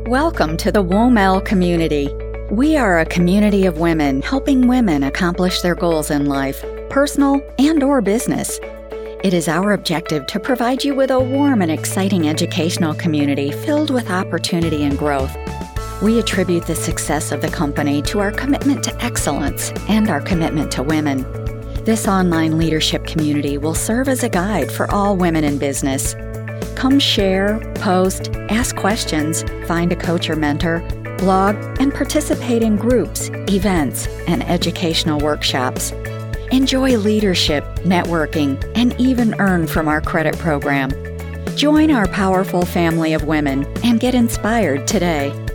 Welcome to the WOMEL community. We are a community of women helping women accomplish their goals in life, personal and/or business. It is our objective to provide you with a warm and exciting educational community filled with opportunity and growth. We attribute the success of the company to our commitment to excellence and our commitment to women. This online leadership community will serve as a guide for all women in business. Come share, post, ask questions, find a coach or mentor, blog, and participate in groups, events, and educational workshops. Enjoy leadership, networking, and even earn from our credit program. Join our powerful family of women and get inspired today.